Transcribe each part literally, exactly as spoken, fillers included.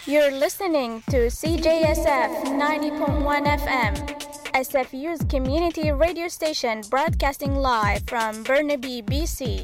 You're listening to C J S F ninety point one F M, S F U's community radio station broadcasting live from Burnaby, B C.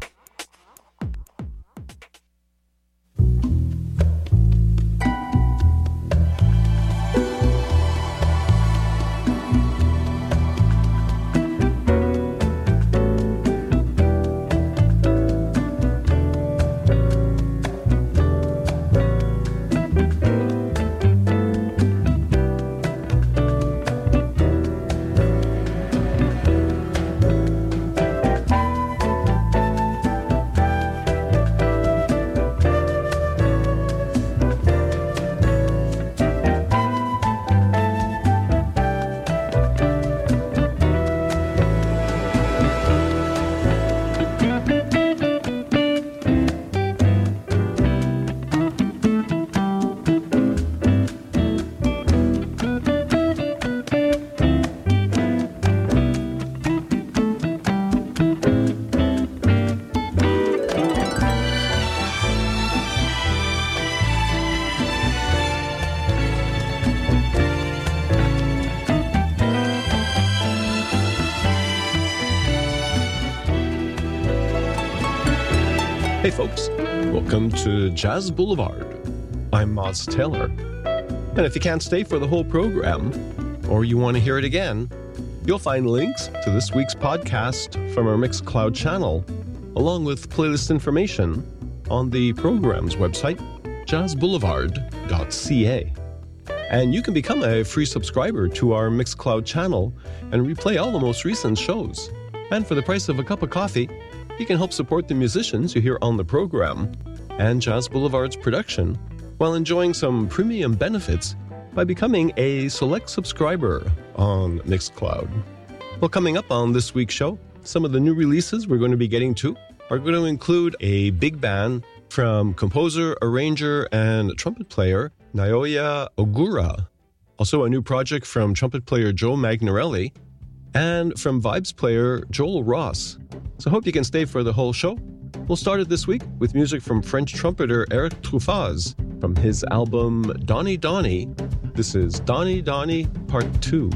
Hey folks, welcome to Jazz Boulevard. I'm Moz Taylor. And if you can't stay for the whole program, or you want to hear it again, you'll find links to this week's podcast from our Mixcloud channel, along with playlist information on the program's website, jazz boulevard dot c a. And you can become a free subscriber to our Mixcloud channel and replay all the most recent shows. And for the price of a cup of coffee, you can help support the musicians you hear on the program and Jazz Boulevard's production while enjoying some premium benefits by becoming a select subscriber on Mixcloud. Well, coming up on this week's show, some of the new releases we're going to be getting to are going to include a big band from composer, arranger, and trumpet player Naoya Ogura, also a new project from trumpet player Joe Magnarelli, and from vibes player Joel Ross. So I hope you can stay for the whole show. We'll start it this week with music from French trumpeter Eric Truffaz from his album Donny Donny. This is Donny Donny Part two.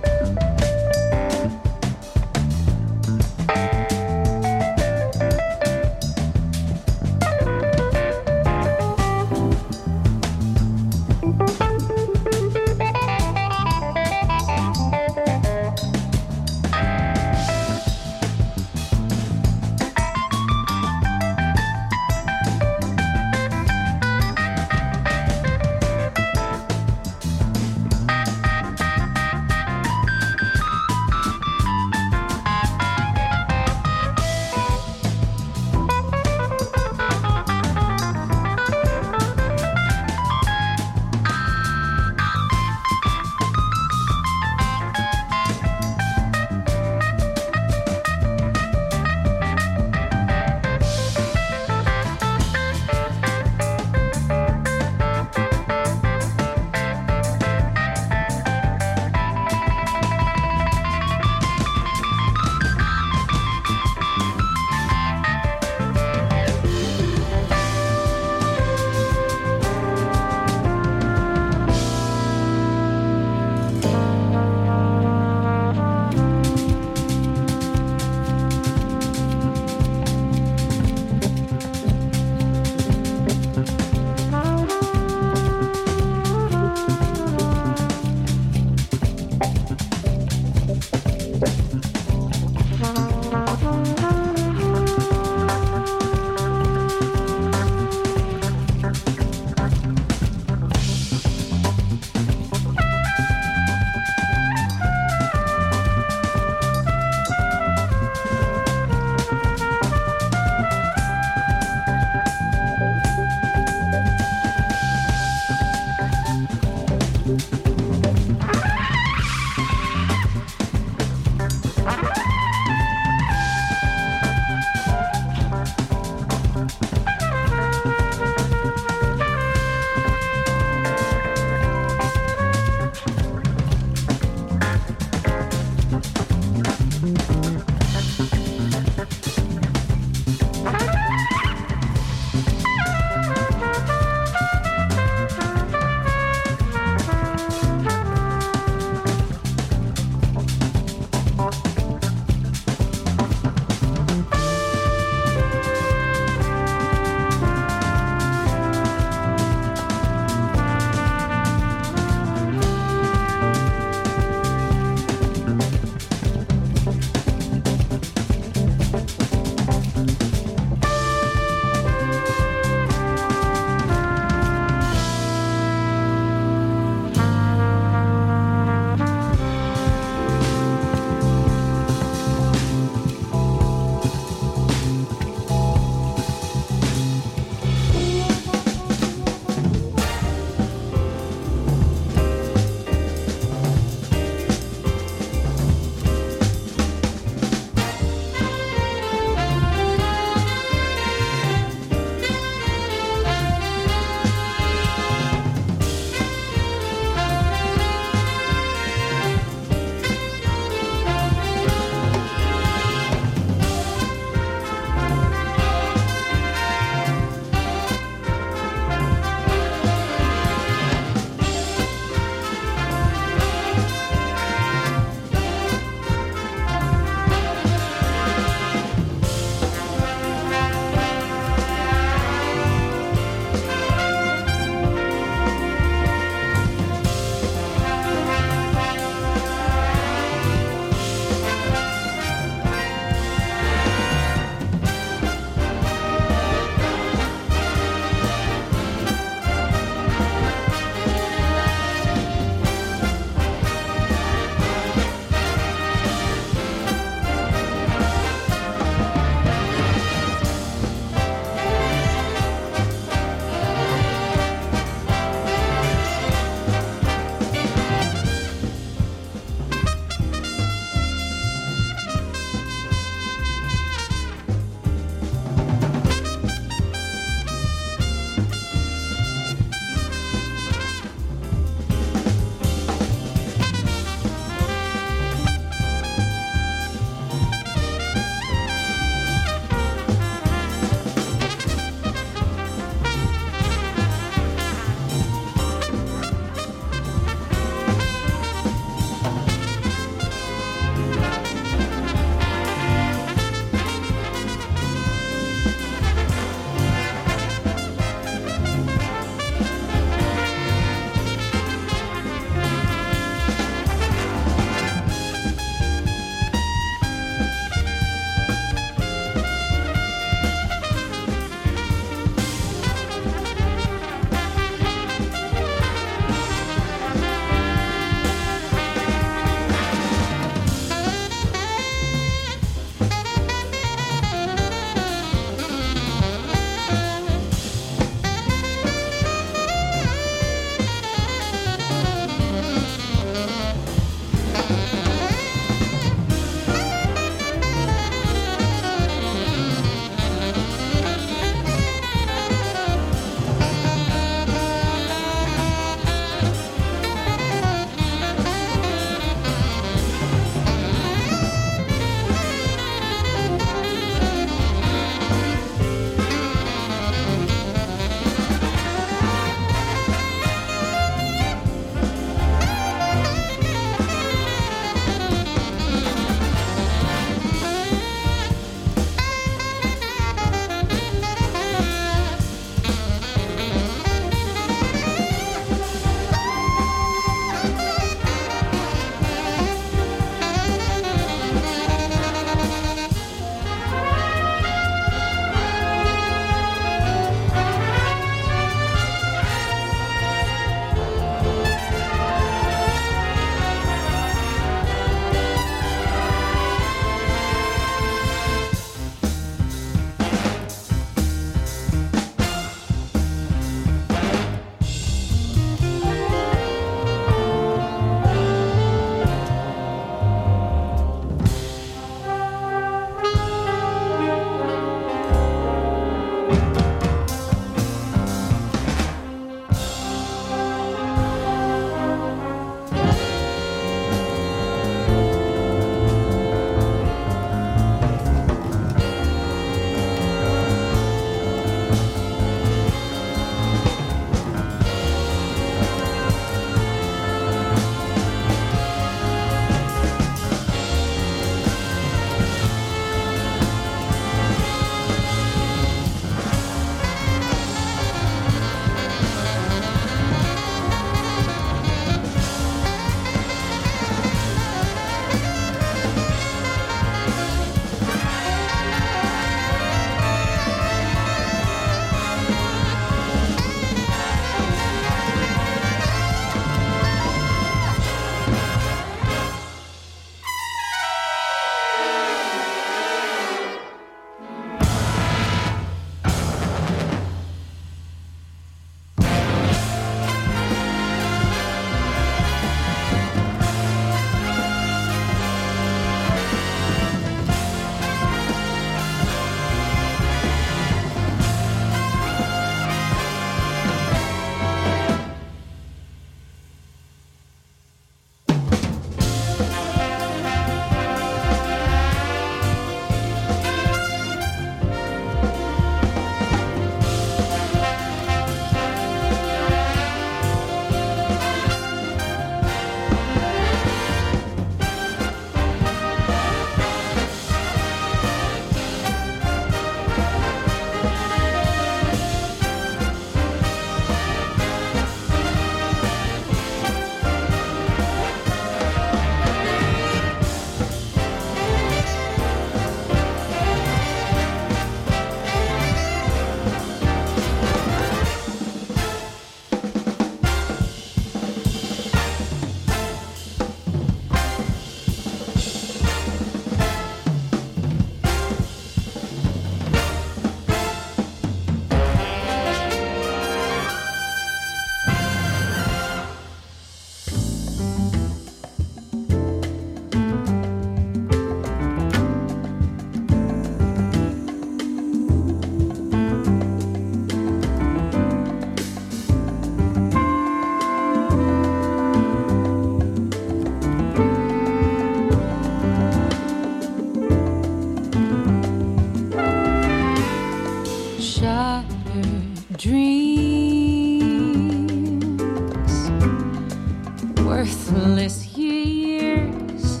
endless years.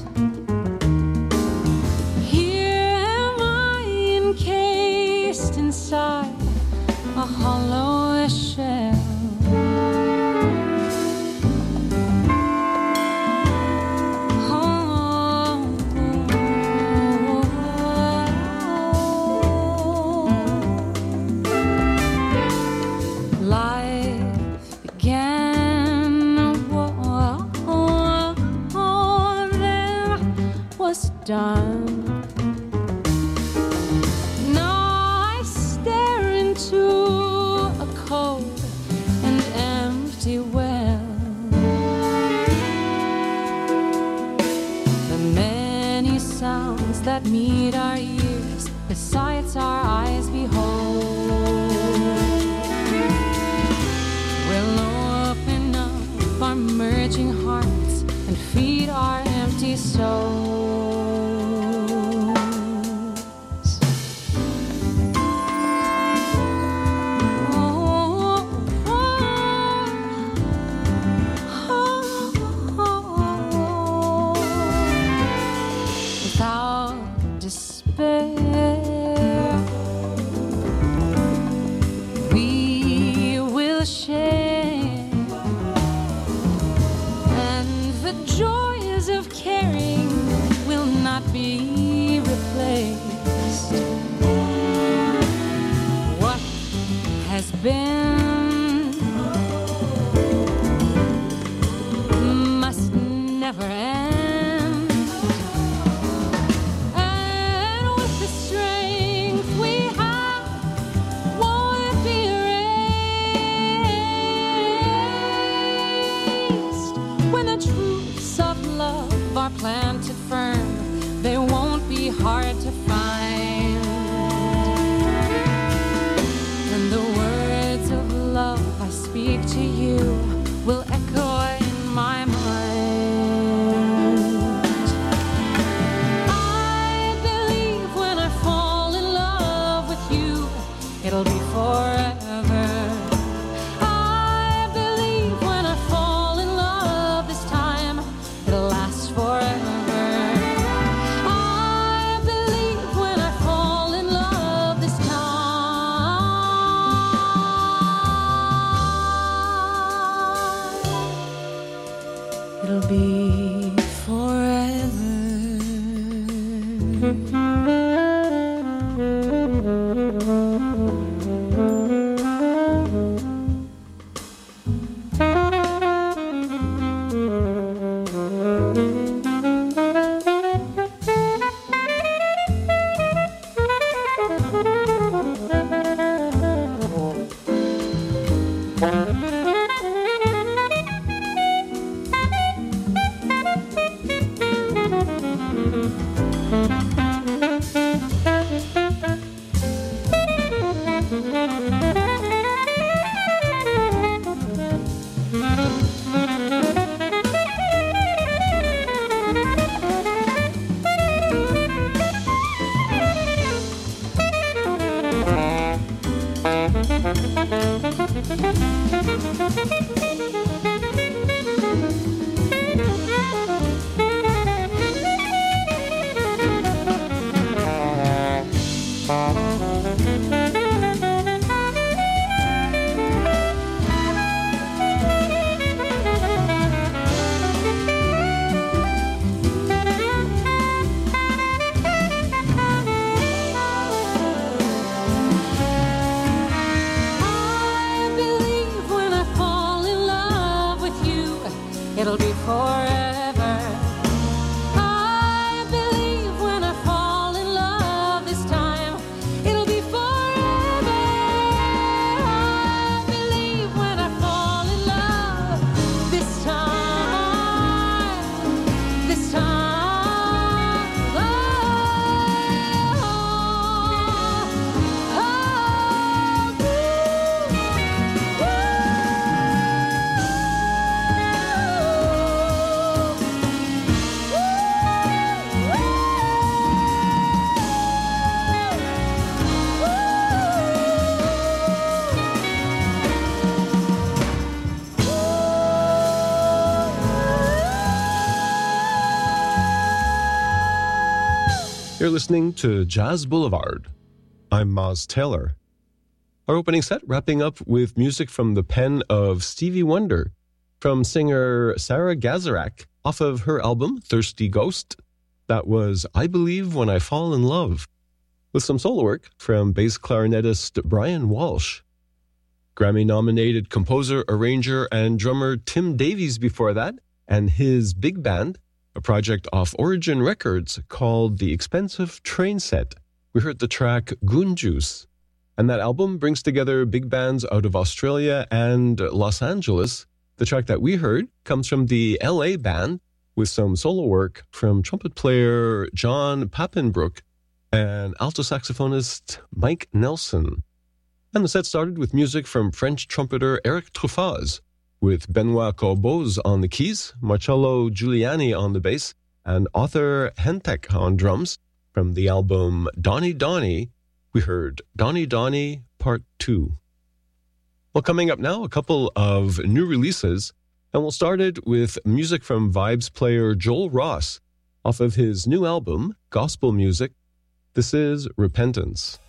Here am I encased inside a hollow shell. Done. Now I stare into a cold and empty well. The many sounds that meet our ears, the sights our eyes behold, will open up our merging hearts and feed our empty souls. Been must never end, and with the strength we have, won't it be erased? When the truths of love are planted firm, they won't be hard to find. And the words of love I speak to you will echo in my mind. I believe when I fall in love with you, it'll be forever. I believe when I fall in love this time, it'll last forever. I believe when I fall in love this time, it'll be forever. You're listening to Jazz Boulevard. I'm Moz Taylor. Our opening set wrapping up with music from the pen of Stevie Wonder, from singer Sarah Gazarak, off of her album Thirsty Ghost. That was I Believe When I Fall in Love, with some solo work from bass clarinetist Brian Walsh. Grammy-nominated composer, arranger, and drummer Tim Davies before that, and his big band, a project off Origin Records called The Expensive Train Set. We heard the track Goon Juice. And that album brings together big bands out of Australia and Los Angeles. The track that we heard comes from the L A band with some solo work from trumpet player John Pappenbrook and alto saxophonist Mike Nelson. And the set started with music from French trumpeter Eric Truffaz, with Benoit Corbeaux on the keys, Marcello Giuliani on the bass, and Arthur Hentek on drums. From the album Donny Donny, we heard Donny Donny Part two. Well, coming up now, a couple of new releases, and we'll start it with music from Vibes player Joel Ross, off of his new album, Gospel Music. This is Repentance.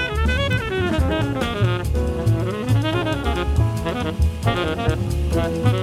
Thank you.